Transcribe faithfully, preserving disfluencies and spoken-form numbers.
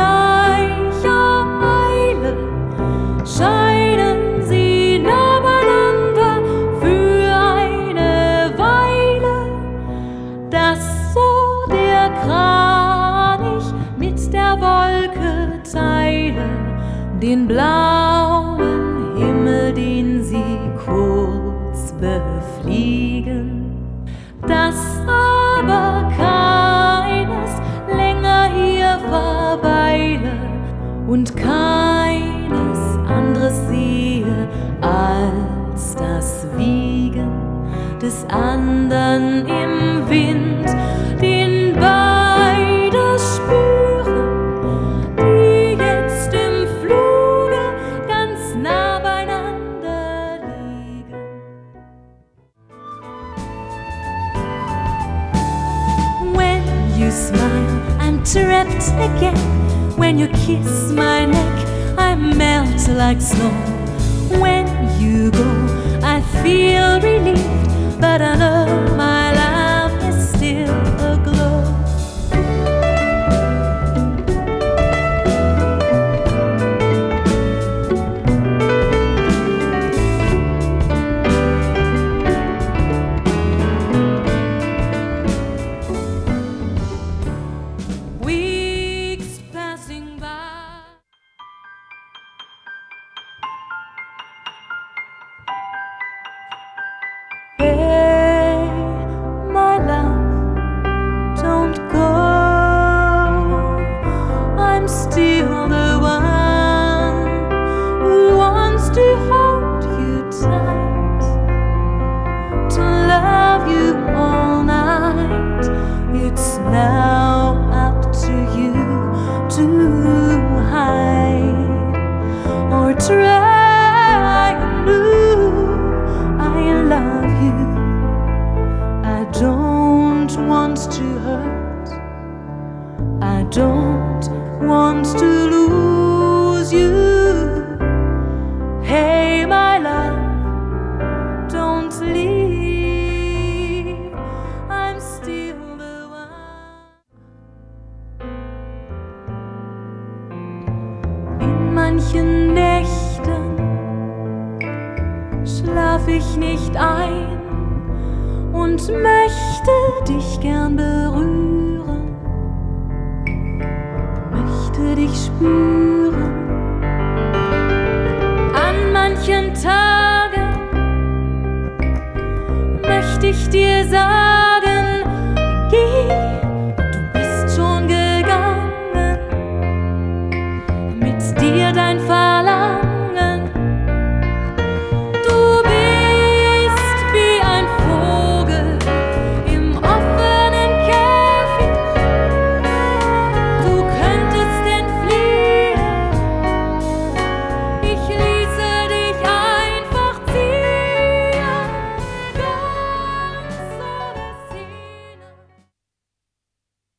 gleicher Eile scheinen sie nah beieinander für eine Weile, dass so der Kranich mit der Wolke teile, den blauen Himmel, den sie kurz befliegen, dass aber keines länger hier verweile und keines anderes sehe als das Wiegen des andern im Wind, den beide spüren, die jetzt im Fluge ganz nah beieinander liegen. When you smile, I'm trapped again. When you kiss my neck, I melt like snow. When you go, I feel relieved, but I know my life is still aglow. Weeks passing by. Hey, my love, don't go. I'm still the one who wants to hold you tight, to love you all night. It's now up to you to hide or try anew. I love you. I don't want to hurt. I don't want to lose you. Hey, my love, don't leave. I'm still the one. In manchen Nächten schlaf ich nicht ein und möchte dich gern berühren, möchte dich spüren. An manchen Tagen möchte ich dir sagen,